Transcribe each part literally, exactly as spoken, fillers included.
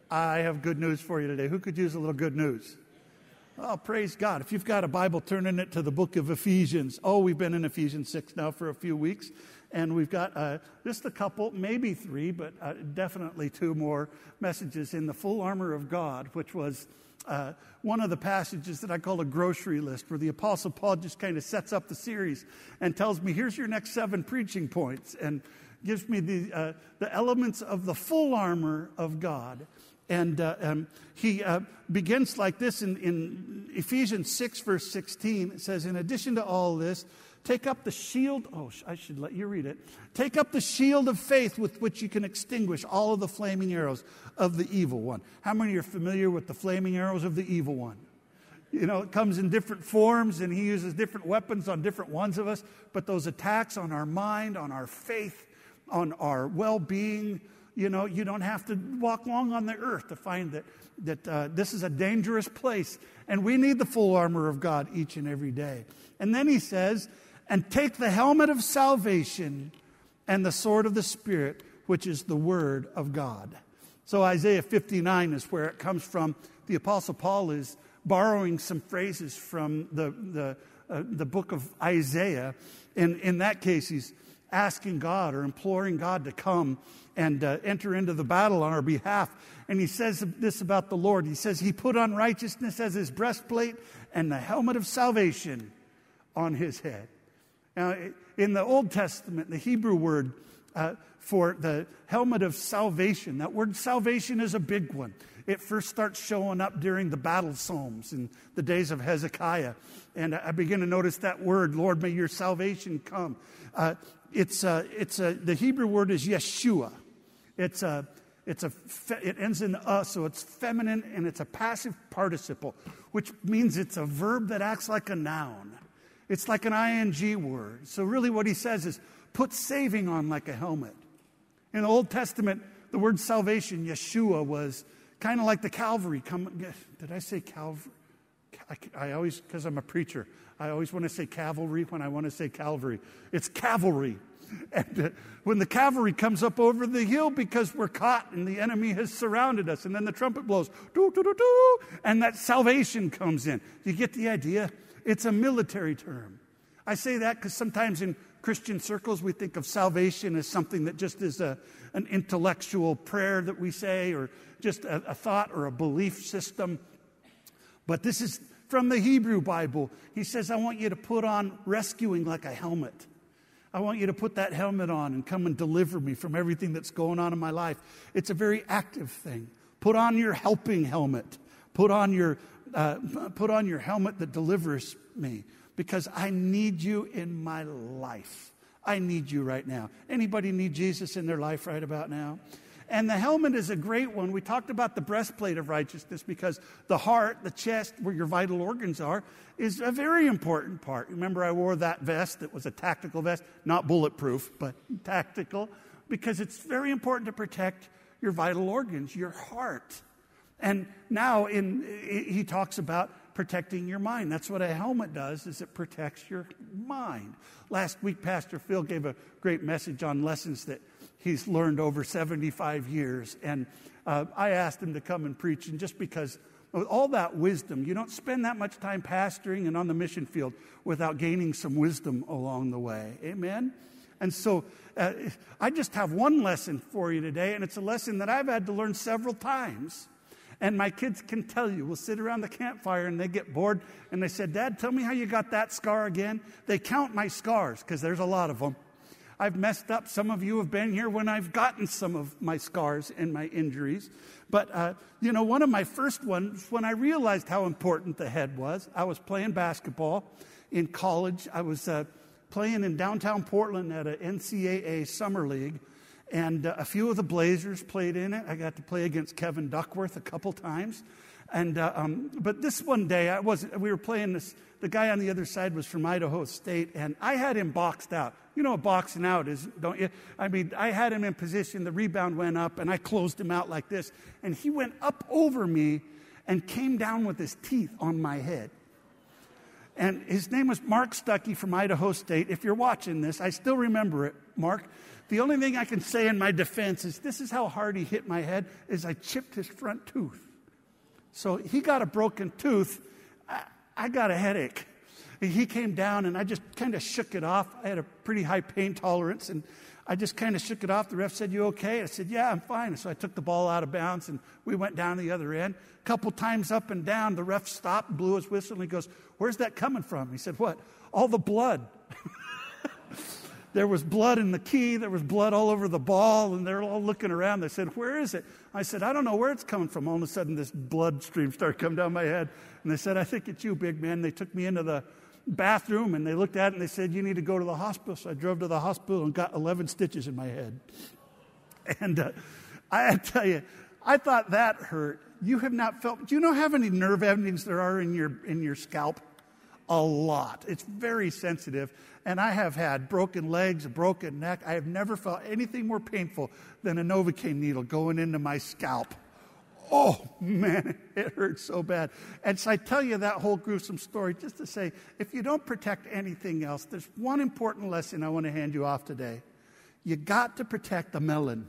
I have good news for you today. Who could use a little good news? Oh, praise God. If you've got a Bible, turn in it to the book of Ephesians. Oh, we've been in Ephesians six now for a few weeks, and we've got uh, just a couple, maybe three, but uh, definitely two more messages in the full armor of God, which was uh, one of the passages that I call a grocery list, where the Apostle Paul just kind of sets up the series and tells me, here's your next seven preaching points, and gives me the uh, the elements of the full armor of God. And uh, um, he uh, begins like this in, in Ephesians six, verse sixteen. It says, in addition to all this, take up the shield. Oh, I should let you read it. Take up the shield of faith with which you can extinguish all of the flaming arrows of the evil one. How many are familiar with the flaming arrows of the evil one? You know, it comes in different forms, and he uses different weapons on different ones of us. But those attacks on our mind, on our faith, on our well-being, you know, you don't have to walk long on the earth to find that that uh, this is a dangerous place. And we need the full armor of God each and every day. And then he says, and take the helmet of salvation and the sword of the Spirit, which is the word of God. So Isaiah fifty-nine is where it comes from. The Apostle Paul is borrowing some phrases from the, the, uh, the book of Isaiah. And in that case, he's asking God or imploring God to come and uh, enter into the battle on our behalf. And he says this about the Lord. He says, he put on righteousness as his breastplate and the helmet of salvation on his head. Now, in the Old Testament, the Hebrew word uh, for the helmet of salvation, that word salvation is a big one. It first starts showing up during the battle psalms in the days of Hezekiah. And I begin to notice that word, Lord, may your salvation come. Uh, it's uh, it's uh, the Hebrew word is Yeshua. It's a it's a fe- it ends in uh, so it's feminine, and it's a passive participle, which means it's a verb that acts like a noun. It's like an ing word. So really, what he says is put saving on like a helmet. In the Old Testament, the word salvation, Yeshua, was kind of like the Calvary. Come, did I say Calvary? I, I always, because I'm a preacher, I always want to say cavalry when I want to say Calvary. It's cavalry. And uh, when the cavalry comes up over the hill because we're caught and the enemy has surrounded us, and then the trumpet blows, doo, doo, doo, doo, and that salvation comes in. Do you get the idea? It's a military term. I say that because sometimes in Christian circles we think of salvation as something that just is a, an intellectual prayer that we say, or just a, a thought or a belief system. But this is from the Hebrew Bible. He says, I want you to put on rescuing like a helmet. I want you to put that helmet on and come and deliver me from everything that's going on in my life. It's a very active thing. Put on your helping helmet. Put on your uh, put on your helmet that delivers me, because I need you in my life. I need you right now. Anybody need Jesus in their life right about now? And the helmet is a great one. We talked about the breastplate of righteousness because the heart, the chest, where your vital organs are, is a very important part. Remember, I wore that vest. It was a tactical vest, not bulletproof, but tactical, because it's very important to protect your vital organs, your heart. And now in he talks about protecting your mind. That's what a helmet does, is it protects your mind. Last week, Pastor Phil gave a great message on lessons that he's learned over seventy-five years. And uh, I asked him to come and preach. And just because with all that wisdom, you don't spend that much time pastoring and on the mission field without gaining some wisdom along the way. Amen? And so uh, I just have one lesson for you today. And it's a lesson that I've had to learn several times. And my kids can tell you. We'll sit around the campfire and they get bored. And they said, Dad, tell me how you got that scar again. They count my scars because there's a lot of them. I've messed up. Some of you have been here when I've gotten some of my scars and my injuries. But, uh, you know, one of my first ones, when I realized how important the head was, I was playing basketball in college. I was uh, playing in downtown Portland at an N C double A summer league. And uh, a few of the Blazers played in it. I got to play against Kevin Duckworth a couple times. And uh, um, but this one day, I wasn't. We were playing this. The guy on the other side was from Idaho State, and I had him boxed out. You know what boxing out is, don't you? I mean, I had him in position. The rebound went up, and I closed him out like this. And he went up over me and came down with his teeth on my head. And his name was Mark Stuckey from Idaho State. If you're watching this, I still remember it, Mark. The only thing I can say in my defense is this is how hard he hit my head, is I chipped his front tooth. So he got a broken tooth. I, I got a headache. He came down, and I just kind of shook it off. I had a pretty high pain tolerance, and I just kind of shook it off. The ref said, "You okay?" I said, "Yeah, I'm fine." So I took the ball out of bounds, and we went down the other end. A couple times up and down, the ref stopped, blew his whistle, and he goes, "Where's that coming from?" He said, "What?" "All the blood." There was blood in the key. There was blood all over the ball, and they're all looking around. They said, "Where is it?" I said, "I don't know where it's coming from." All of a sudden, this blood stream started coming down my head, and they said, "I think it's you, big man." They took me into the bathroom, and they looked at it, and they said, "You need to go to the hospital." So I drove to the hospital and got eleven stitches in my head. And uh, I tell you, I thought that hurt. You have not felt, do you know how many nerve endings there are in your in your scalp? A lot. It's very sensitive. And I have had broken legs, a broken neck. I have never felt anything more painful than a Novocaine needle going into my scalp. Oh, man, it hurts so bad. And so I tell you that whole gruesome story just to say, if you don't protect anything else, there's one important lesson I want to hand you off today. You got to protect the melon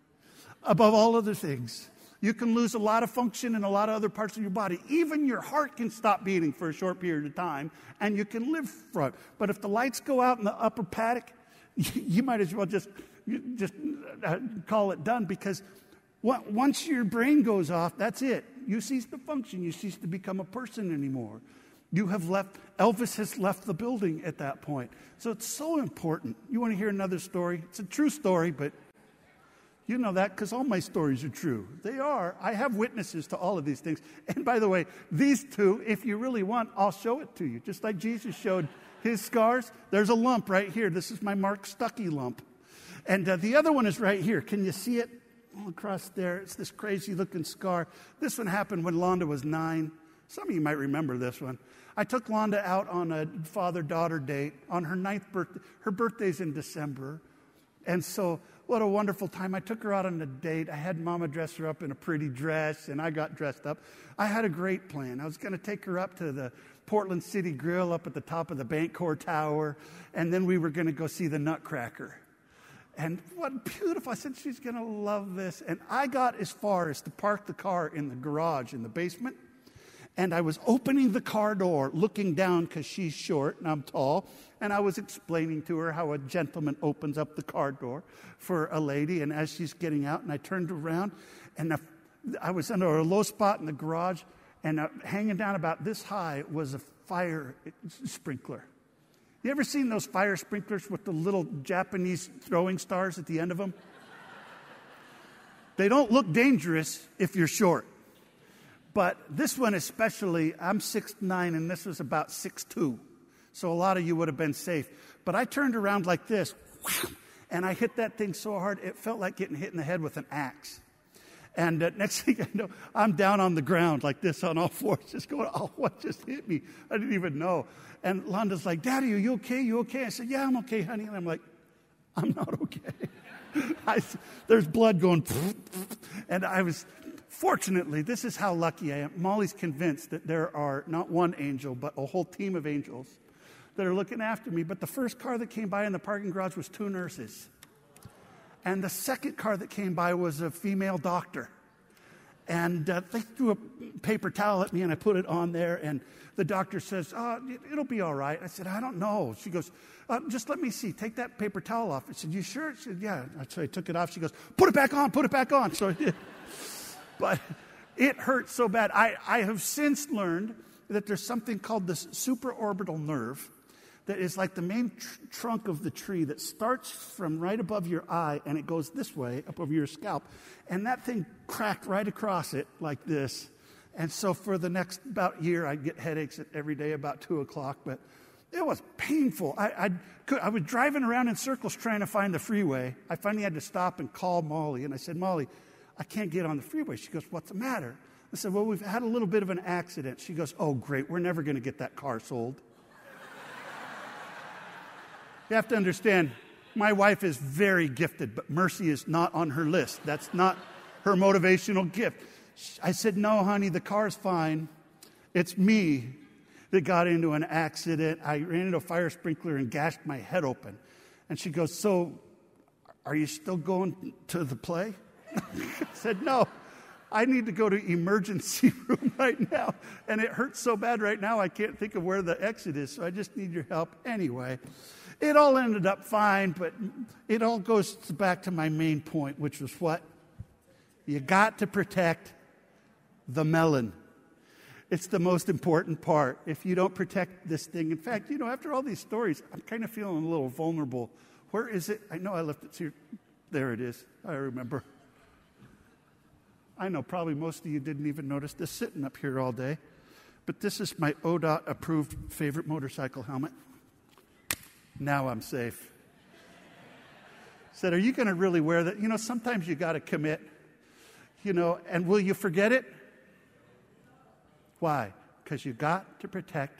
above all other things. You can lose a lot of function in a lot of other parts of your body. Even your heart can stop beating for a short period of time, and you can live from it. But if the lights go out in the upper paddock, you might as well just, just call it done, because once your brain goes off, that's it. You cease to function. You cease to become a person anymore. You have left, Elvis has left the building at that point. So it's so important. You want to hear another story? It's a true story, but you know that because all my stories are true. They are. I have witnesses to all of these things. And by the way, these two, if you really want, I'll show it to you. Just like Jesus showed his scars. There's a lump right here. This is my Mark Stuckey lump. And uh, the other one is right here. Can you see it? All across there. It's this crazy-looking scar. This one happened when Londa was nine. Some of you might remember this one. I took Londa out on a father-daughter date on her ninth birthday. Her birthday's in December. And so what a wonderful time. I took her out on a date. I had Mama dress her up in a pretty dress, and I got dressed up. I had a great plan. I was going to take her up to the Portland City Grill up at the top of the Bancorp Tower, and then we were going to go see the Nutcracker. And what beautiful. I said, she's going to love this. And I got as far as to park the car in the garage in the basement. And I was opening the car door, looking down because she's short and I'm tall. And I was explaining to her how a gentleman opens up the car door for a lady. And as she's getting out, and I turned around, and I was under a low spot in the garage, and uh, hanging down about this high was a fire sprinkler. You ever seen those fire sprinklers with the little Japanese throwing stars at the end of them? They don't look dangerous if you're short. But this one especially, I'm six nine, and this was about six two. So a lot of you would have been safe. But I turned around like this, and I hit that thing so hard, it felt like getting hit in the head with an axe. And uh, next thing I know, I'm down on the ground like this on all fours, just going, oh, what just hit me? I didn't even know. And Londa's like, Daddy, are you okay? You okay? I said, yeah, I'm okay, honey. And I'm like, I'm not okay. I, there's blood going, and I was, fortunately, this is how lucky I am. Molly's convinced that there are not one angel, but a whole team of angels that are looking after me. But the first car that came by in the parking garage was two nurses. And the second car that came by was a female doctor. And uh, they threw a paper towel at me, and I put it on there. And the doctor says, oh, it'll be all right. I said, I don't know. She goes, uh, just let me see. Take that paper towel off. I said, you sure? I said, yeah. So I took it off. She goes, put it back on, put it back on. So I did. But it hurt so bad. I, I have since learned that there's something called the supraorbital nerve that is like the main tr- trunk of the tree that starts from right above your eye, and it goes this way up over your scalp. And that thing cracked right across it like this. And so for the next about year, I'd get headaches every day about two o'clock. But it was painful. I, I, could, I was driving around in circles trying to find the freeway. I finally had to stop and call Molly. And I said, Molly, I can't get on the freeway. She goes, what's the matter? I said, well, we've had a little bit of an accident. She goes, oh, great. We're never going to get that car sold. You have to understand, my wife is very gifted, but mercy is not on her list. That's not her motivational gift. I said, no, honey, the car's fine. It's me. that got into an accident. I ran into a fire sprinkler and gashed my head open. And she goes, so are you still going to the play? I said, no, I need to go to emergency room right now. And it hurts so bad right now, I can't think of where the exit is. So I just need your help anyway. It all ended up fine, but it all goes back to my main point, which was what? You got to protect the melon. It's the most important part. If you don't protect this thing, in fact, you know, after all these stories, I'm kind of feeling a little vulnerable. Where is it? I know I left it here. There it is. I remember. I know probably most of you didn't even notice this sitting up here all day, but this is my O D O T approved favorite motorcycle helmet. Now I'm safe. Said, are you going to really wear that? You know, sometimes you got to commit, you know, and will you forget it? Why? Because you got to protect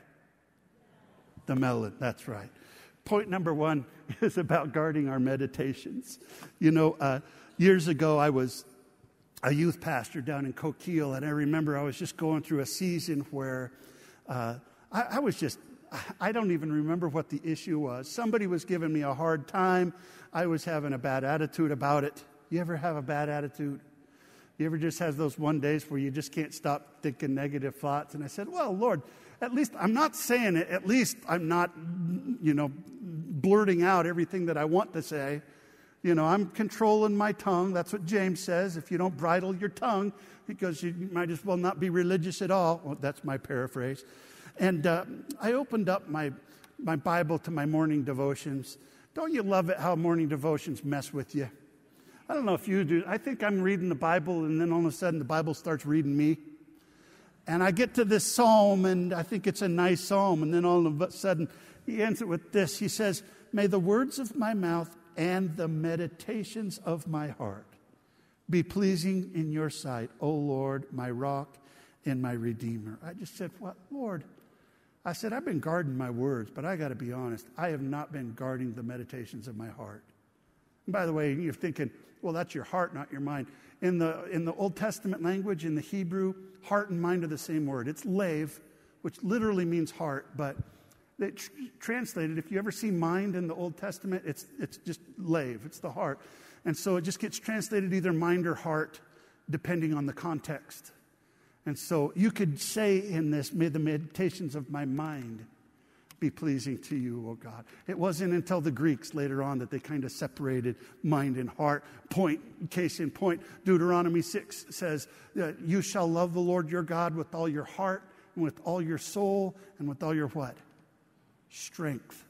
the melon. That's right. Point number one is about guarding our meditations. You know, uh, years ago I was a youth pastor down in Coquille, and I remember I was just going through a season where uh, I, I was just, I don't even remember what the issue was. Somebody was giving me a hard time. I was having a bad attitude about it. You ever have a bad attitude? You ever just have those one days where you just can't stop thinking negative thoughts? And I said, well, Lord, at least I'm not saying it. At least I'm not, you know, blurting out everything that I want to say. You know, I'm controlling my tongue. That's what James says. If you don't bridle your tongue, because you might as well not be religious at all. Well, that's my paraphrase. And uh, I opened up my, my Bible to my morning devotions. Don't you love it how morning devotions mess with you? I don't know if you do. I think I'm reading the Bible, and then all of a sudden the Bible starts reading me. And I get to this psalm, and I think it's a nice psalm. And then all of a sudden he ends it with this. He says, may the words of my mouth and the meditations of my heart be pleasing in your sight, O Lord, my rock and my redeemer. I just said, what, Lord? I said, I've been guarding my words, but I got to be honest, I have not been guarding the meditations of my heart. And by the way, you're thinking, well, that's your heart, not your mind. In the in the Old Testament language, in the Hebrew, heart and mind are the same word. It's lev, which literally means heart, but it tr- translated, if you ever see mind in the Old Testament, it's it's just lev, it's the heart. And so it just gets translated either mind or heart, depending on the context. And so you could say in this, may the meditations of my mind be pleasing to you, O God. It wasn't until the Greeks later on that they kind of separated mind and heart. Point, case in point, Deuteronomy six says that you shall love the Lord your God with all your heart and with all your soul and with all your what? Strength.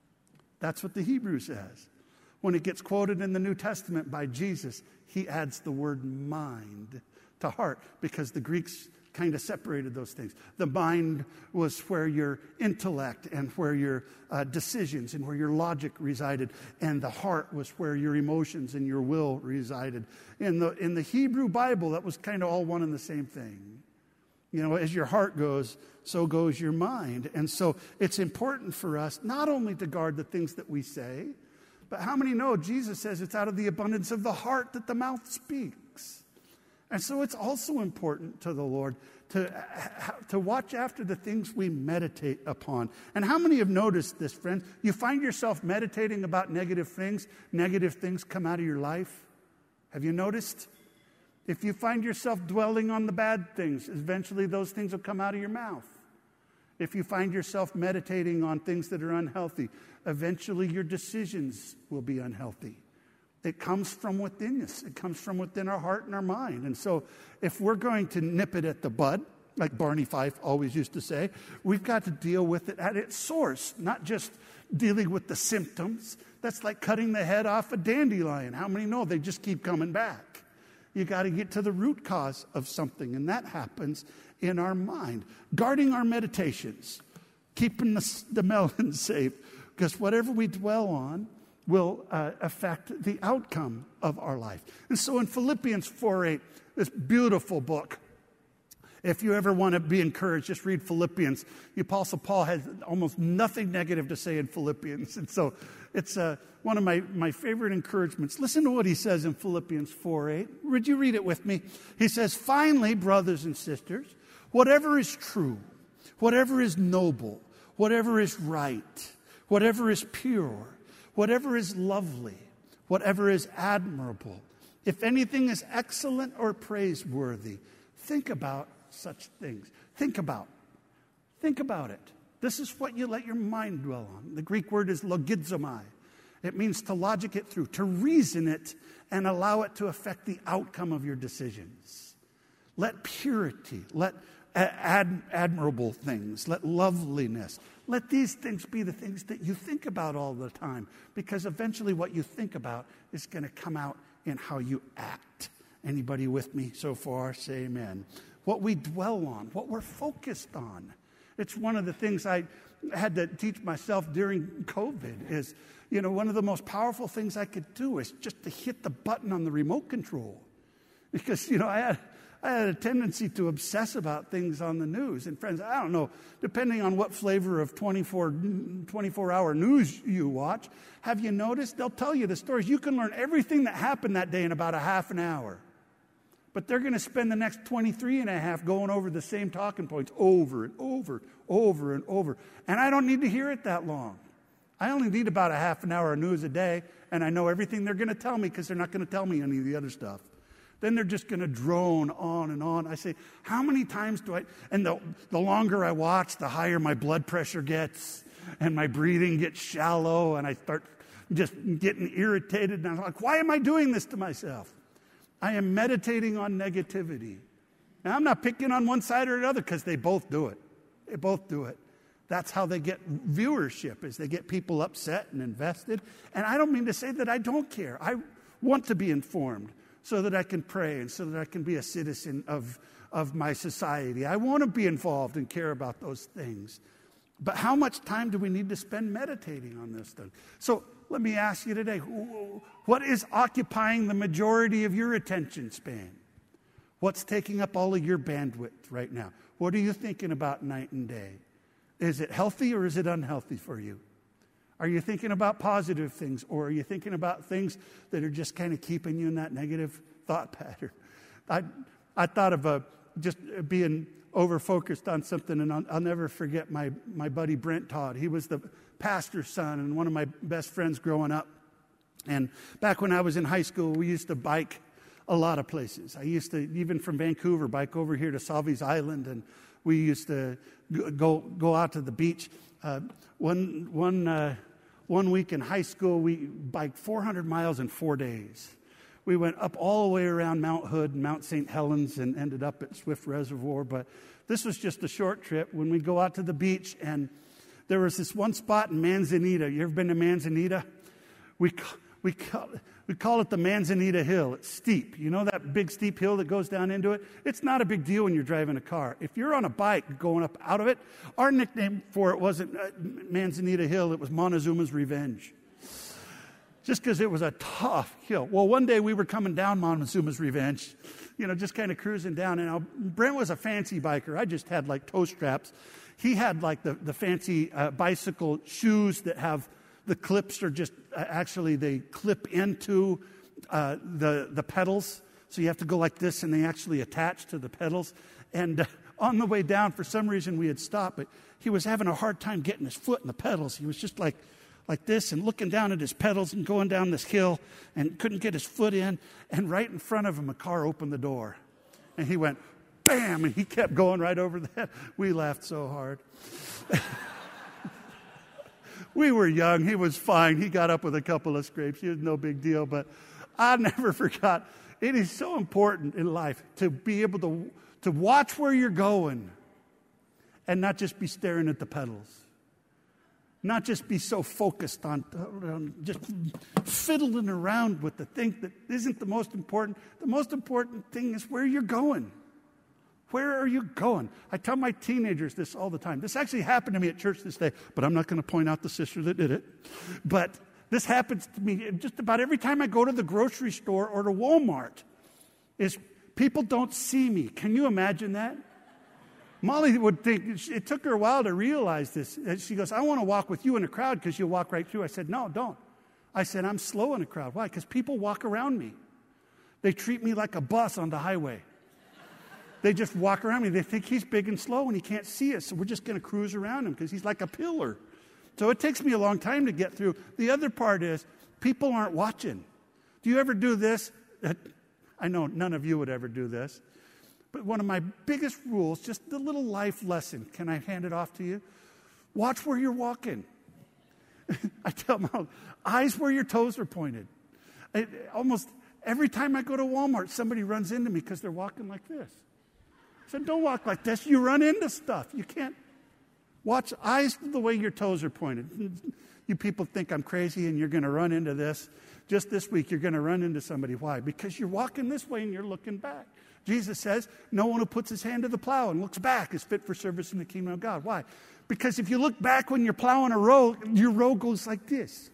That's what the Hebrew says. When it gets quoted in the New Testament by Jesus, he adds the word mind to heart, because the Greeks kind of separated those things. The mind was where your intellect and where your uh, decisions and where your logic resided, and the heart was where your emotions and your will resided. In the in the Hebrew Bible, that was kind of all one and the same thing. You know, as your heart goes, so goes your mind. And so it's important for us not only to guard the things that we say, but how many know Jesus says it's out of the abundance of the heart that the mouth speaks? And so it's also important to the Lord to, to watch after the things we meditate upon. And how many have noticed this, friend? You find yourself meditating about negative things, negative things come out of your life. Have you noticed? If you find yourself dwelling on the bad things, eventually those things will come out of your mouth. If you find yourself meditating on things that are unhealthy, eventually your decisions will be unhealthy. It comes from within us. It comes from within our heart and our mind. And so if we're going to nip it at the bud, like Barney Fife always used to say, we've got to deal with it at its source, not just dealing with the symptoms. That's like cutting the head off a dandelion. How many know they just keep coming back? You got to get to the root cause of something, and that happens in our mind. Guarding our meditations, keeping the, the melon safe, because whatever we dwell on will uh, affect the outcome of our life. And so in Philippians four eight, this beautiful book, if you ever want to be encouraged, just read Philippians. The Apostle Paul has almost nothing negative to say in Philippians. And so it's uh, one of my, my favorite encouragements. Listen to what he says in Philippians four eight. Would you read it with me? He says, finally, brothers and sisters, whatever is true, whatever is noble, whatever is right, whatever is pure, whatever is lovely, whatever is admirable, if anything is excellent or praiseworthy, think about such things. Think about. Think about it. This is what you let your mind dwell on. The Greek word is logizomai. It means to logic it through, to reason it and allow it to affect the outcome of your decisions. Let purity, let ad- admirable things, let loveliness, let these things be the things that you think about all the time, because eventually what you think about is going to come out in how you act. Anybody with me so far? Say amen. What we dwell on, what we're focused on. It's one of the things I had to teach myself during COVID is, you know, one of the most powerful things I could do is just to hit the button on the remote control. Because, you know, I had, I had a tendency to obsess about things on the news. And friends, I don't know, depending on what flavor of twenty-four, twenty-four hour news you watch, have you noticed? They'll tell you the stories. You can learn everything that happened that day in about a half an hour. But they're going to spend the next twenty-three and a half going over the same talking points over and over, over and over. And I don't need to hear it that long. I only need about a half an hour of news a day, and I know everything they're going to tell me because they're not going to tell me any of the other stuff. Then they're just going to drone on and on. I say, how many times do I... And the, the longer I watch, the higher my blood pressure gets, and my breathing gets shallow, and I start just getting irritated. And I'm like, why am I doing this to myself? I am meditating on negativity. Now, I'm not picking on one side or another because they both do it. They both do it. That's how they get viewership, is they get people upset and invested. And I don't mean to say that I don't care. I want to be informed so that I can pray and so that I can be a citizen of, of my society. I want to be involved and care about those things. But how much time do we need to spend meditating on this thing? So let me ask you today, what is occupying the majority of your attention span? What's taking up all of your bandwidth right now? What are you thinking about night and day? Is it healthy or is it unhealthy for you? Are you thinking about positive things, or are you thinking about things that are just kind of keeping you in that negative thought pattern? I I thought of a, just being over-focused on something, and I'll, I'll never forget my, my buddy Brent Todd. He was the pastor's son and one of my best friends growing up. And back when I was in high school, we used to bike a lot of places. I used to, even from Vancouver, bike over here to Salvies Island, and we used to go go out to the beach. Uh, one one uh, one week in high school, we biked four hundred miles in four days. We went up all the way around Mount Hood and Mount Saint Helens and ended up at Swift Reservoir. But this was just a short trip. When we go out to the beach, and there was this one spot in Manzanita. You ever been to Manzanita? We we call, we call it the Manzanita Hill. It's steep. You know that big steep hill that goes down into it? It's not a big deal when you're driving a car. If you're on a bike going up out of it, our nickname for it wasn't Manzanita Hill. It was Montezuma's Revenge. Just because it was a tough hill. Well, one day we were coming down Montezuma's Revenge, you know, just kind of cruising down. And Brent was a fancy biker. I just had like toe straps. He had like the, the fancy uh, bicycle shoes that have the clips are just, uh, actually they clip into uh, the, the pedals. So you have to go like this, and they actually attach to the pedals. And uh, on the way down, for some reason we had stopped, but he was having a hard time getting his foot in the pedals. He was just like, like this and looking down at his pedals and going down this hill and couldn't get his foot in. And right in front of him, a car opened the door. And he went, bam, and he kept going right over that. We laughed so hard. We were young. He was fine. He got up with a couple of scrapes. It was no big deal. But I never forgot. It is so important in life to be able to, to watch where you're going and not just be staring at the pedals. Not just be so focused on, on just fiddling around with the thing that isn't the most important. The most important thing is where you're going. Where are you going? I tell my teenagers this all the time. This actually happened to me at church this day, but I'm not going to point out the sister that did it. But this happens to me just about every time I go to the grocery store or to Walmart, is people don't see me. Can you imagine that? Molly would think, it took her a while to realize this. She goes, I want to walk with you in a crowd because you'll walk right through. I said, no, don't. I said, I'm slow in a crowd. Why? Because people walk around me. They treat me like a bus on the highway. They just walk around me. They think he's big and slow and he can't see us. So we're just going to cruise around him because he's like a pillar. So it takes me a long time to get through. The other part is people aren't watching. Do you ever do this? I know none of you would ever do this. But one of my biggest rules, just the little life lesson. Can I hand it off to you? Watch where you're walking. I tell them, eyes where your toes are pointed. I, almost every time I go to Walmart, somebody runs into me because they're walking like this. I said, don't walk like this. You run into stuff. You can't. Watch eyes the way your toes are pointed. You people think I'm crazy and you're going to run into this. Just this week, you're going to run into somebody. Why? Because you're walking this way and you're looking back. Jesus says, no one who puts his hand to the plow and looks back is fit for service in the kingdom of God. Why? Because if you look back when you're plowing a row, your row goes like this.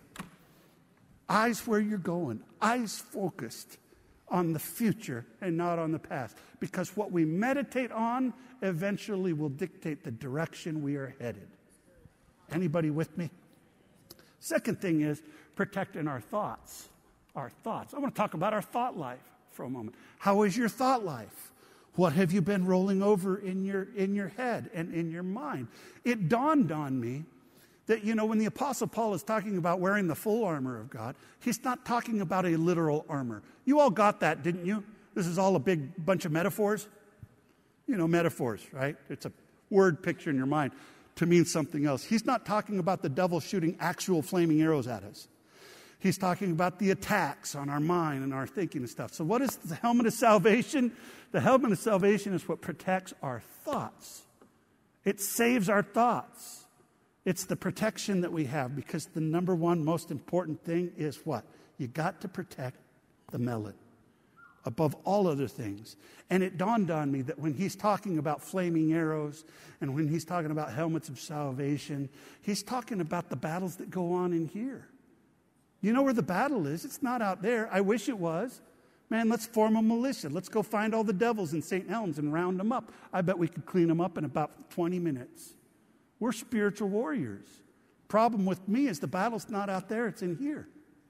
Eyes where you're going. Eyes focused on the future and not on the past. Because what we meditate on eventually will dictate the direction we are headed. Anybody with me? Second thing is protecting our thoughts. Our thoughts. I want to talk about our thought life for a moment. How is your thought life? What have you been rolling over in your in your head and in your mind? It dawned on me that, you know, when the Apostle Paul is talking about wearing the full armor of God, he's not talking about a literal armor. You all got that, didn't you? This is all a big bunch of metaphors. You know, metaphors, right? It's a word picture in your mind to mean something else. He's not talking about the devil shooting actual flaming arrows at us. He's talking about the attacks on our mind and our thinking and stuff. So what is the helmet of salvation? The helmet of salvation is what protects our thoughts. It saves our thoughts. It's the protection that we have, because the number one most important thing is what? You got to protect the melon above all other things. And it dawned on me that when he's talking about flaming arrows and when he's talking about helmets of salvation, he's talking about the battles that go on in here. You know where the battle is? It's not out there. I wish it was. Man, let's form a militia. Let's go find all the devils in Saint Helens and round them up. I bet we could clean them up in about twenty minutes. We're spiritual warriors. Problem with me is the battle's not out there. It's in here.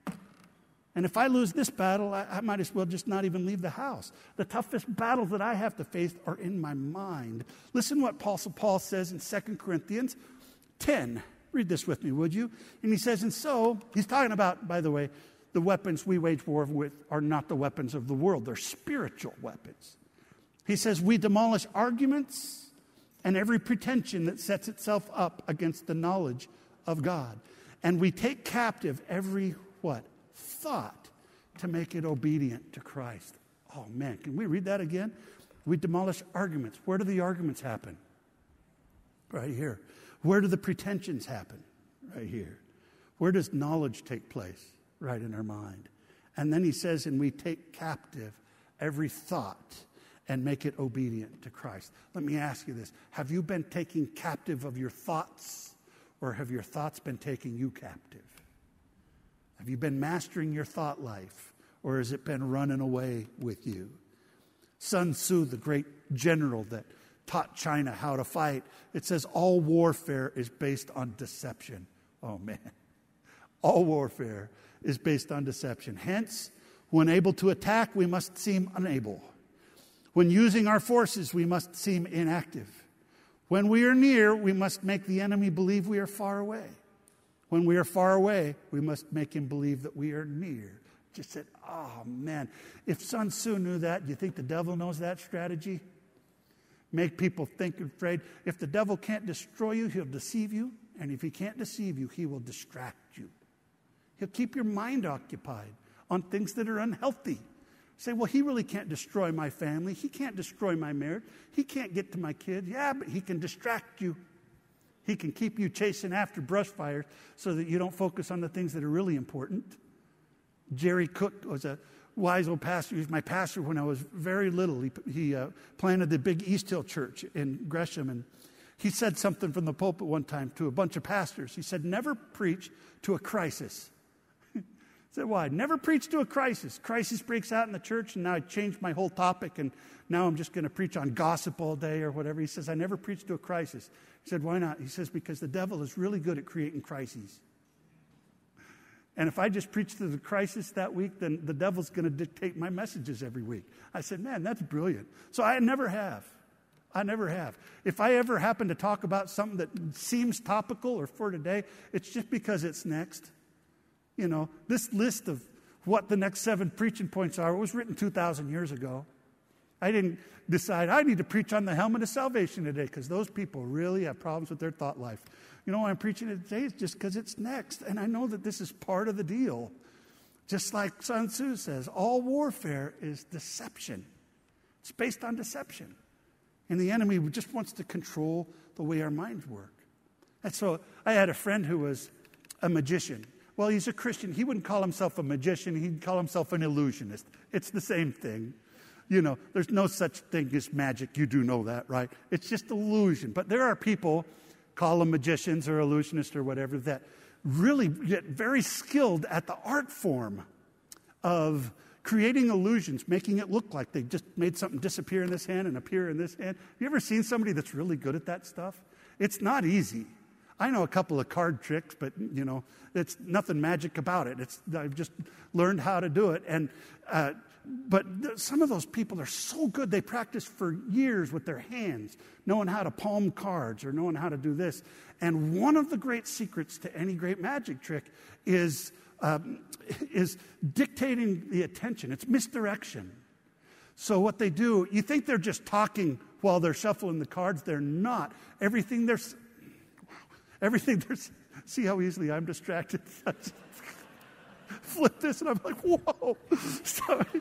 And if I lose this battle, I, I might as well just not even leave the house. The toughest battles that I have to face are in my mind. Listen what Apostle Paul says in Second Corinthians ten. Read this with me, would you? And he says, and so, he's talking about, by the way, the weapons we wage war with are not the weapons of the world. They're spiritual weapons. He says, we demolish arguments and every pretension that sets itself up against the knowledge of God. And we take captive every, what? Thought to make it obedient to Christ. Oh, man, can we read that again? We demolish arguments. Where do the arguments happen? Right here. Where do the pretensions happen? Right here. Where does knowledge take place? Right in our mind. And then he says, and we take captive every thought and make it obedient to Christ. Let me ask you this. Have you been taking captive of your thoughts, or have your thoughts been taking you captive? Have you been mastering your thought life, or has it been running away with you? Sun Tzu, the great general that taught China how to fight, it says all warfare is based on deception. Oh, man. All warfare is based on deception. Hence, when able to attack, we must seem unable. When using our forces, we must seem inactive. When we are near, we must make the enemy believe we are far away. When we are far away, we must make him believe that we are near. Just said, oh, man. If Sun Tzu knew that, do you think the devil knows that strategy? Make people think and afraid. If the devil can't destroy you, he'll deceive you. And if he can't deceive you, he will distract you. He'll keep your mind occupied on things that are unhealthy. Say, well, he really can't destroy my family. He can't destroy my marriage. He can't get to my kids. Yeah, but he can distract you. He can keep you chasing after brush fires so that you don't focus on the things that are really important. Jerry Cook was a wise old pastor. He was my pastor when I was very little. He, he uh, planted the big East Hill Church in Gresham, and he said something from the pulpit one time to a bunch of pastors. He said, never preach to a crisis. I said, why? Never preach to a crisis. Crisis breaks out in the church, and now I changed my whole topic, and now I'm just going to preach on gossip all day or whatever. He says, I never preach to a crisis. He said, why not? He says, because the devil is really good at creating crises. And if I just preach through the crisis that week, then the devil's going to dictate my messages every week. I said, man, that's brilliant. So I never have. I never have. If I ever happen to talk about something that seems topical or for today, it's just because it's next. You know, this list of what the next seven preaching points are was written two thousand years ago. I didn't decide I need to preach on the helmet of salvation today because those people really have problems with their thought life. You know why I'm preaching it today? It's just because it's next. And I know that this is part of the deal. Just like Sun Tzu says, all warfare is deception. It's based on deception. And the enemy just wants to control the way our minds work. And so I had a friend who was a magician. Well, he's a Christian. He wouldn't call himself a magician. He'd call himself an illusionist. It's the same thing. You know, there's no such thing as magic. You do know that, right? It's just illusion. But there are people, call them magicians or illusionists or whatever, that really get very skilled at the art form of creating illusions, making it look like they just made something disappear in this hand and appear in this hand. You ever seen somebody that's really good at that stuff? It's not easy. I know a couple of card tricks, but, you know, it's nothing magic about it. It's I've just learned how to do it. And uh, but th- some of those people are so good, they practice for years with their hands, knowing how to palm cards or knowing how to do this. And one of the great secrets to any great magic trick is um, is dictating the attention. It's misdirection. So what they do, you think they're just talking while they're shuffling the cards. They're not. Everything they're, everything they're, see how easily I'm distracted? Flip this and I'm like, whoa. Sorry.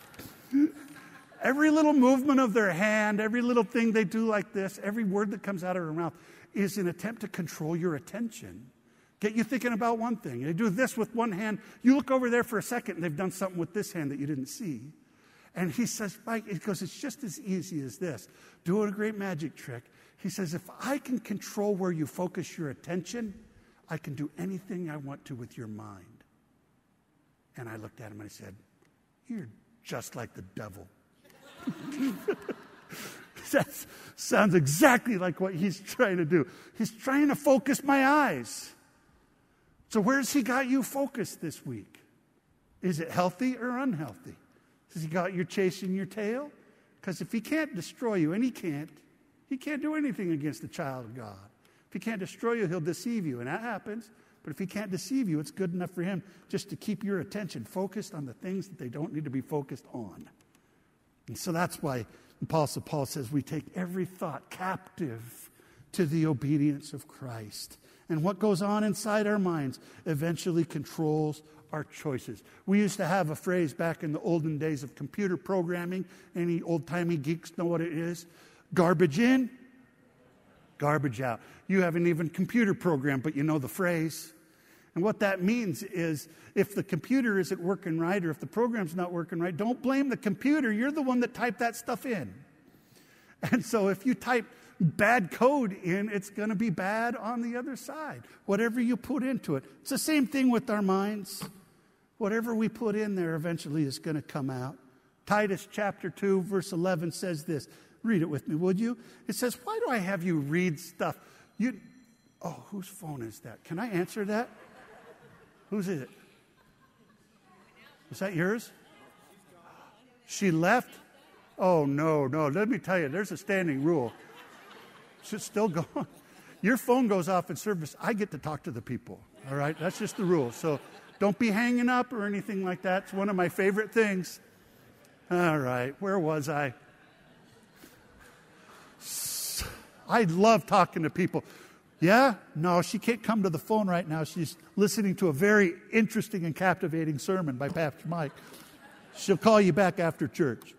Every little movement of their hand, every little thing they do like this, every word that comes out of their mouth is an attempt to control your attention. Get you thinking about one thing. They do this with one hand. You look over there for a second and they've done something with this hand that you didn't see. And he says, Mike, he goes, it's just as easy as this. Doing a great magic trick. He says, if I can control where you focus your attention, I can do anything I want to with your mind. And I looked at him and I said, you're just like the devil. That sounds exactly like what he's trying to do. He's trying to focus my eyes. So where's he got you focused this week? Is it healthy or unhealthy? Has he got you chasing your tail? Because if he can't destroy you, and he can't, he can't do anything against the child of God. If he can't destroy you, he'll deceive you, and that happens. But if he can't deceive you, it's good enough for him just to keep your attention focused on the things that they don't need to be focused on. And so that's why Apostle Paul says we take every thought captive to the obedience of Christ. And what goes on inside our minds eventually controls our choices. We used to have a phrase back in the olden days of computer programming. Any old-timey geeks know what it is? Garbage in, garbage out. You haven't even computer programmed, but you know the phrase. And what that means is if the computer isn't working right or if the program's not working right, don't blame the computer. You're the one that typed that stuff in. And so if you type bad code in, it's going to be bad on the other side. Whatever you put into it. It's the same thing with our minds. Whatever we put in there eventually is going to come out. Titus chapter two, verse eleven says this. Read it with me, would you? It says, why do I have you read stuff? You, oh, whose phone is that? Can I answer that? Whose is it? Is that yours? She left? Oh, no, no. Let me tell you, there's a standing rule. She's still going. Your phone goes off in service. I get to talk to the people, all right? That's just the rule. So don't be hanging up or anything like that. It's one of my favorite things. All right, where was I? I love talking to people. Yeah? No, she can't come to the phone right now. She's listening to a very interesting and captivating sermon by Pastor Mike. She'll call you back after church.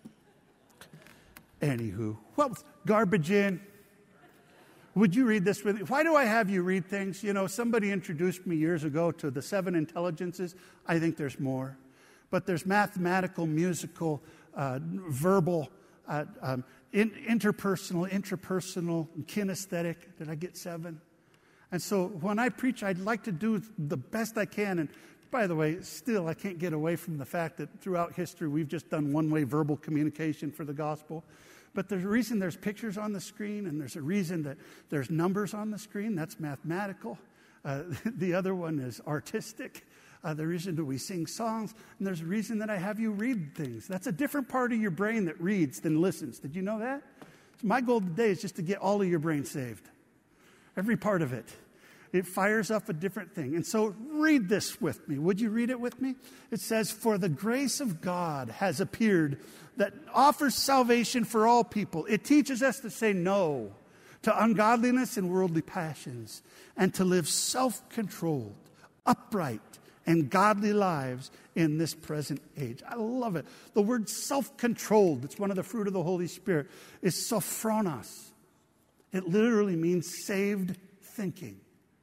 Anywho, well, garbage in. Would you read this with me? Why do I have you read things? You know, somebody introduced me years ago to the seven intelligences. I think there's more. But there's mathematical, musical, uh, verbal, uh, um, in, interpersonal, intrapersonal, and kinesthetic. Did I get seven? And so when I preach, I'd like to do the best I can. And by the way, still, I can't get away from the fact that throughout history, we've just done one-way verbal communication for the gospel. But there's a reason there's pictures on the screen, and there's a reason that there's numbers on the screen. That's mathematical. Uh, the other one is artistic. Uh, the reason that we sing songs, and there's a reason that I have you read things. That's a different part of your brain that reads than listens. Did you know that? So my goal today is just to get all of your brain saved. Every part of it. It fires up a different thing. And so read this with me. Would you read it with me? It says, "For the grace of God has appeared that offers salvation for all people. It teaches us to say no to ungodliness and worldly passions and to live self-controlled, upright, and godly lives in this present age." I love it. The word self-controlled, it's one of the fruit of the Holy Spirit, is sophronos. It literally means saved thinking.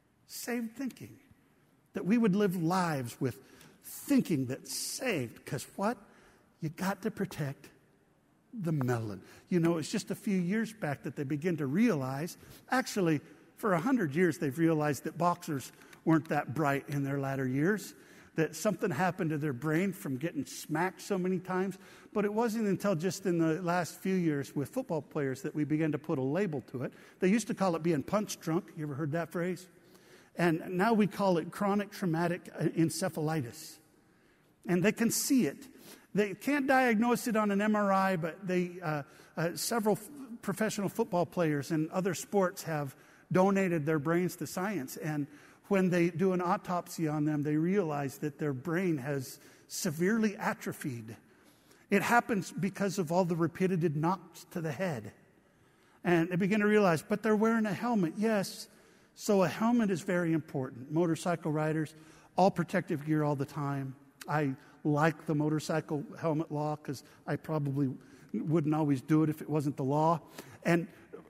Saved thinking. That we would live lives with thinking that's saved. Because what? You got to protect the melon. You know, it's just a few years back that they begin to realize, actually, for a hundred years they've realized that boxers weren't that bright in their latter years, that something happened to their brain from getting smacked so many times. But it wasn't until just in the last few years with football players that we began to put a label to it. They used to call it being punch drunk. You ever heard that phrase? And now we call it chronic traumatic encephalitis. And they can see it. They can't diagnose it on an M R I, but they uh, uh, several f- professional football players and other sports have donated their brains to science. And when they do an autopsy on them, they realize that their brain has severely atrophied. It happens because of all the repeated knocks to the head. And they begin to realize, but they're wearing a helmet. Yes. So a helmet is very important. Motorcycle riders, all protective gear all the time. I like the motorcycle helmet law because I probably wouldn't always do it if it wasn't the law. And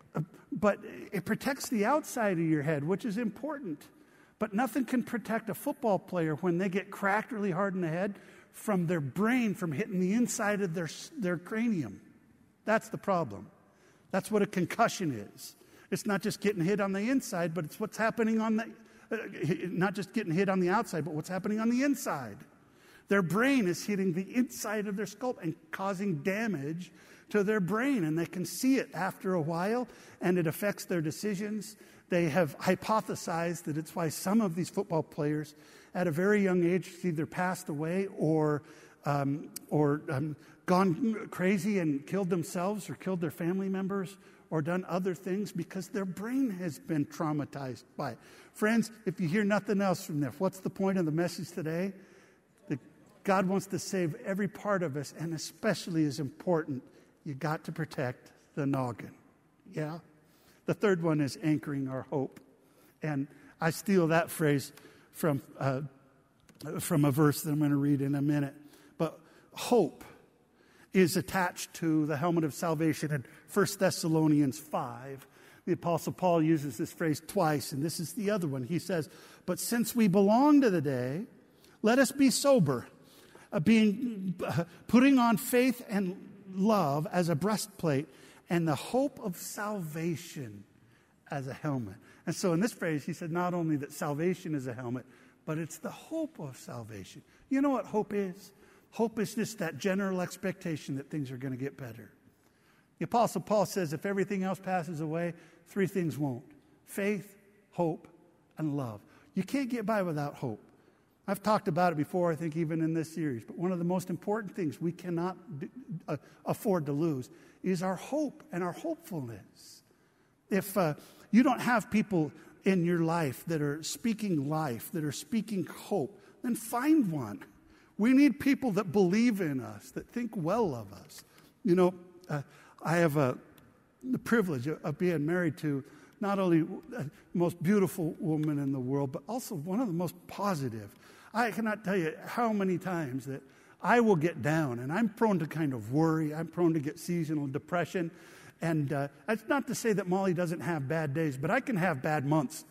but it protects the outside of your head, which is important. But nothing can protect a football player when they get cracked really hard in the head from their brain from hitting the inside of their their cranium. That's the problem. That's what a concussion is. It's not just getting hit on the inside, but it's what's happening on the, uh, not just getting hit on the outside, but what's happening on the inside. Their brain is hitting the inside of their skull and causing damage to their brain. And they can see it after a while, and it affects their decisions. They have hypothesized that it's why some of these football players at a very young age either passed away or, um, or um, gone crazy and killed themselves or killed their family members or done other things because their brain has been traumatized by it. Friends, if you hear nothing else from this, what's the point of the message today? That God wants to save every part of us, and especially as important, you got to protect the noggin. Yeah? The third one is anchoring our hope. And I steal that phrase from, uh, from a verse that I'm going to read in a minute. But hope is attached to the helmet of salvation in First Thessalonians five. The Apostle Paul uses this phrase twice, and this is the other one. He says, "But since we belong to the day, let us be sober, uh, being uh, putting on faith and love as a breastplate, and the hope of salvation as a helmet." And so in this phrase, he said not only that salvation is a helmet, but it's the hope of salvation. You know what hope is? Hope is just that general expectation that things are going to get better. The Apostle Paul says if everything else passes away, three things won't. Faith, hope, and love. You can't get by without hope. I've talked about it before, I think even in this series, but one of the most important things we cannot d- uh, afford to lose is our hope and our hopefulness. If uh, you don't have people in your life that are speaking life, that are speaking hope, then find one. We need people that believe in us, that think well of us. You know, uh, I have uh, the privilege of, of being married to not only the most beautiful woman in the world, but also one of the most positive. I cannot tell you how many times that I will get down, and I'm prone to kind of worry. I'm prone to get seasonal depression. And uh, that's not to say that Molly doesn't have bad days, but I can have bad months.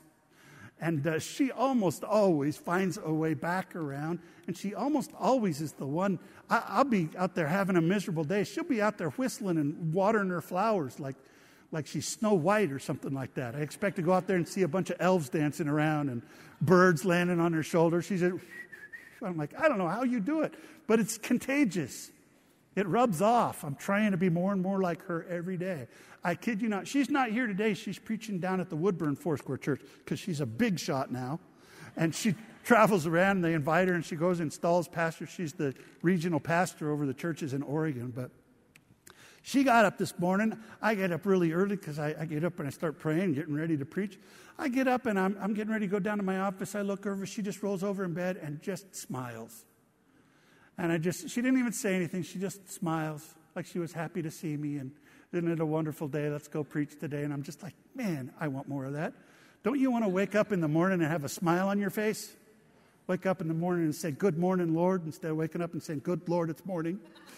And uh, she almost always finds a way back around, and she almost always is the one. I, I'll be out there having a miserable day. She'll be out there whistling and watering her flowers like, like she's Snow White or something like that. I expect to go out there and see a bunch of elves dancing around and birds landing on her shoulders. She's a, I'm like, I don't know how you do it, but it's contagious. It rubs off. I'm trying to be more and more like her every day. I kid you not. She's not here today. She's preaching down at the Woodburn Foursquare Church because she's a big shot now. And she travels around, and they invite her, and she goes and installs pastor. She's the regional pastor over the churches in Oregon. But she got up this morning. I get up really early because I, I get up and I start praying, getting ready to preach. I get up, and I'm, I'm getting ready to go down to my office. I look over. She just rolls over in bed and just smiles. And I just, she didn't even say anything. She just smiles like she was happy to see me. And isn't it a wonderful day? Let's go preach today. And I'm just like, man, I want more of that. Don't you want to wake up in the morning and have a smile on your face? Wake up in the morning and say, good morning, Lord, instead of waking up and saying, good Lord, it's morning.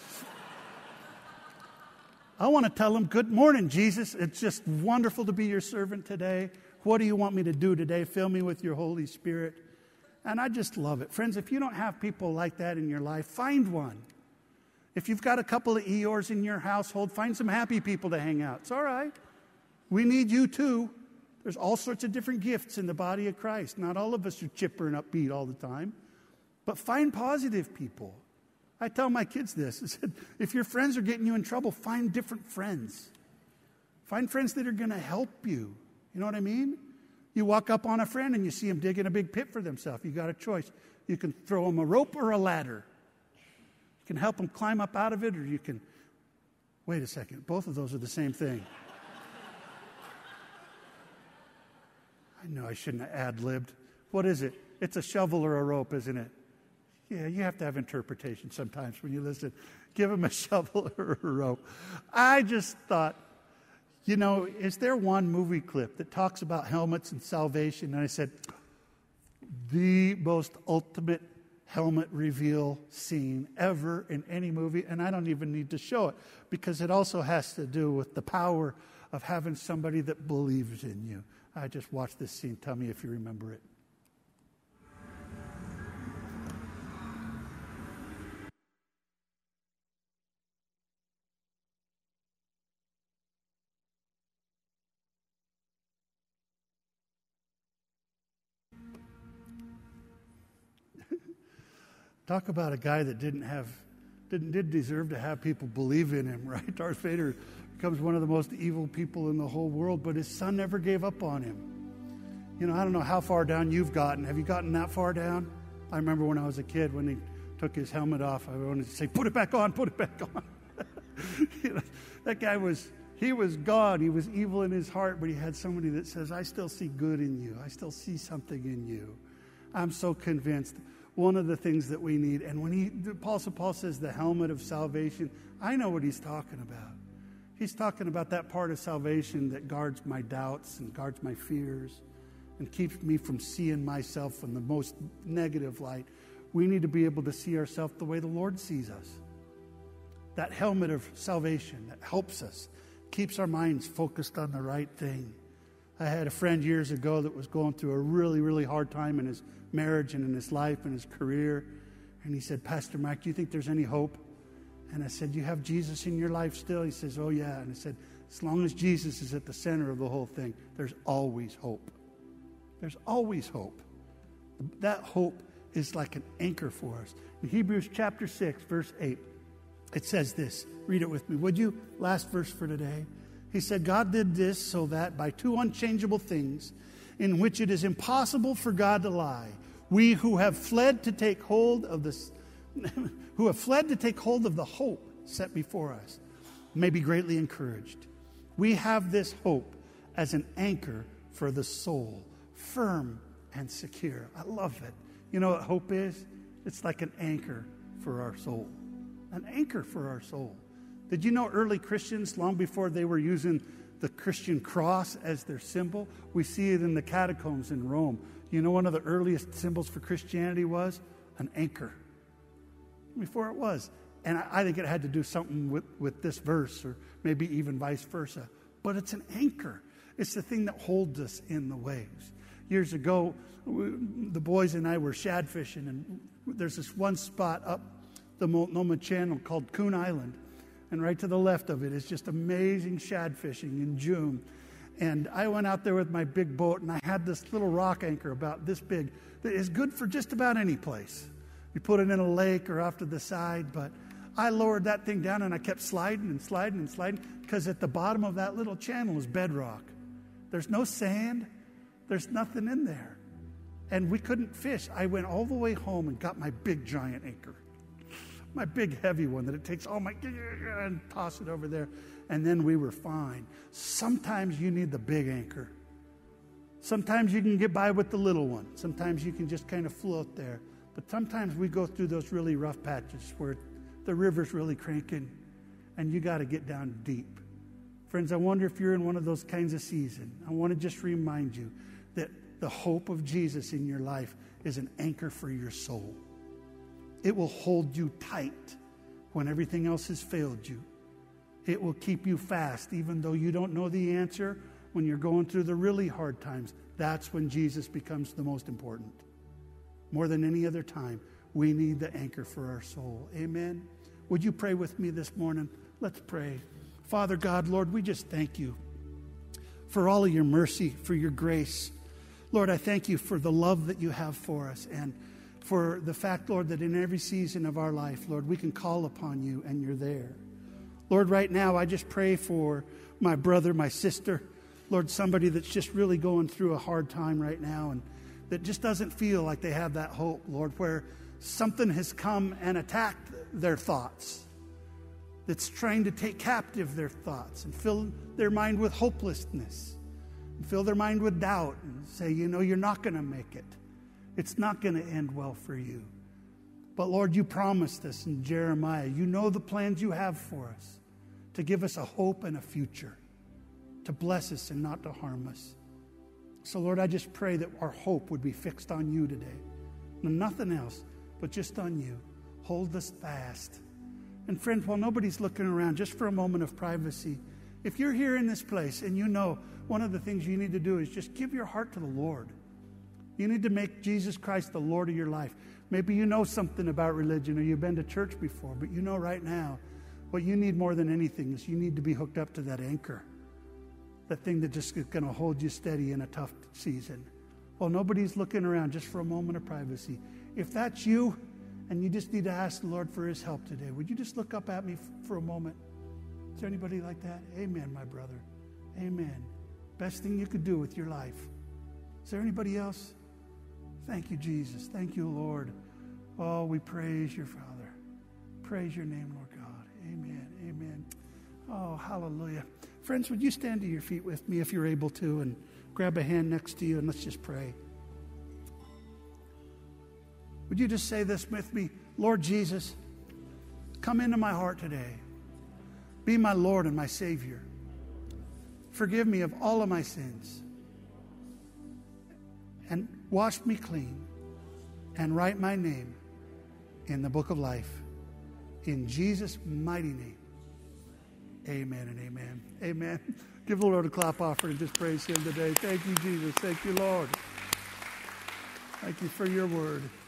I want to tell him, good morning, Jesus. It's just wonderful to be your servant today. What do you want me to do today? Fill me with your Holy Spirit. And I just love it. Friends, if you don't have people like that in your life, find one. If you've got a couple of Eeyores in your household, find some happy people to hang out. It's all right. We need you too. There's all sorts of different gifts in the body of Christ. Not all of us are chipper and upbeat all the time. But find positive people. I tell my kids this. I said, if your friends are getting you in trouble, find different friends. Find friends that are going to help you. You know what I mean? You walk up on a friend and you see them digging a big pit for themselves. You got a choice. You can throw them a rope or a ladder. You can help them climb up out of it, or you can... Wait a second. Both of those are the same thing. I know I shouldn't have ad-libbed. What is it? It's a shovel or a rope, isn't it? Yeah, you have to have interpretation sometimes when you listen. Give them a shovel or a rope. I just thought, you know, is there one movie clip that talks about helmets and salvation? And I said, the most ultimate helmet reveal scene ever in any movie, and I don't even need to show it because it also has to do with the power of having somebody that believes in you. I just watched this scene. Tell me if you remember it. Talk about a guy that didn't have, didn't did deserve to have people believe in him, right? Darth Vader becomes one of the most evil people in the whole world, but his son never gave up on him. You know, I don't know how far down you've gotten. Have you gotten that far down? I remember when I was a kid, when he took his helmet off, I wanted to say, put it back on, put it back on. You know, that guy was, he was God. He was evil in his heart, but he had somebody that says, I still see good in you. I still see something in you. I'm so convinced. One of the things that we need, and when he, the Apostle Paul says the helmet of salvation, I know what he's talking about. He's talking about that part of salvation that guards my doubts and guards my fears and keeps me from seeing myself in the most negative light. We need to be able to see ourselves the way the Lord sees us. That helmet of salvation that helps us, keeps our minds focused on the right thing. I had a friend years ago that was going through a really, really hard time in his marriage and in his life and his career. And he said, Pastor Mike, do you think there's any hope? And I said, you have Jesus in your life still? He says, oh yeah. And I said, as long as Jesus is at the center of the whole thing, there's always hope. There's always hope. That hope is like an anchor for us. In Hebrews chapter six, verse eight, it says this. Read it with me, would you? Last verse for today. He said, God did this so that by two unchangeable things in which it is impossible for God to lie, we who have fled to take hold of this, who have fled to take hold of the hope set before us, may be greatly encouraged. We have this hope as an anchor for the soul, firm and secure. I love it. You know what hope is? It's like an anchor for our soul. An anchor for our soul. Did you know early Christians, long before they were using the Christian cross as their symbol, we see it in the catacombs in Rome. You know one of the earliest symbols for Christianity was? An anchor. Before it was. And I, I think it had to do something with, with this verse, or maybe even vice versa. But it's an anchor. It's the thing that holds us in the waves. Years ago, we, the boys and I were shad fishing, and there's this one spot up the Multnomah Channel called Coon Island. And right to the left of it is just amazing shad fishing in June. And I went out there with my big boat, and I had this little rock anchor about this big that is good for just about any place. You put it in a lake or off to the side, but I lowered that thing down, and I kept sliding and sliding and sliding because at the bottom of that little channel is bedrock. There's no sand. There's nothing in there. And we couldn't fish. I went all the way home and got my big giant anchor. My big heavy one that it takes all my, and toss it over there. And then we were fine. Sometimes you need the big anchor. Sometimes you can get by with the little one. Sometimes you can just kind of float there. But sometimes we go through those really rough patches where the river's really cranking and you got to get down deep. Friends, I wonder if you're in one of those kinds of seasons. I want to just remind you that the hope of Jesus in your life is an anchor for your soul. It will hold you tight when everything else has failed you. It will keep you fast even though you don't know the answer. When you're going through the really hard times, that's when Jesus becomes the most important. More than any other time, we need the anchor for our soul. Amen. Would you pray with me this morning? Let's pray. Father God, Lord, we just thank you for all of your mercy, for your grace. Lord, I thank you for the love that you have for us and for the fact, Lord, that in every season of our life, Lord, we can call upon you and you're there. Lord, right now, I just pray for my brother, my sister, Lord, somebody that's just really going through a hard time right now and that just doesn't feel like they have that hope, Lord, where something has come and attacked their thoughts, that's trying to take captive their thoughts and fill their mind with hopelessness and fill their mind with doubt and say, you know, you're not going to make it. It's not going to end well for you. But Lord, you promised us in Jeremiah, you know the plans you have for us to give us a hope and a future, to bless us and not to harm us. So Lord, I just pray that our hope would be fixed on you today. And nothing else, but just on you. Hold us fast. And friends, while nobody's looking around, just for a moment of privacy, if you're here in this place and you know one of the things you need to do is just give your heart to the Lord. You need to make Jesus Christ the Lord of your life. Maybe you know something about religion or you've been to church before, but you know right now what you need more than anything is you need to be hooked up to that anchor. That thing that just is going to hold you steady in a tough season. Well, nobody's looking around, just for a moment of privacy. If that's you and you just need to ask the Lord for his help today, would you just look up at me f- for a moment? Is there anybody like that? Amen, my brother. Amen. Best thing you could do with your life. Is there anybody else? Thank you, Jesus. Thank you, Lord. Oh, we praise your Father. Praise your name, Lord God. Amen. Amen. Oh, hallelujah. Friends, would you stand to your feet with me if you're able to and grab a hand next to you and let's just pray. Would you just say this with me? Lord Jesus, come into my heart today. Be my Lord and my Savior. Forgive me of all of my sins. And wash me clean. And write my name in the book of life. In Jesus' mighty name. Amen and amen. Amen. Give the Lord a clap offering and just praise him today. Thank you, Jesus. Thank you, Lord. Thank you for your word.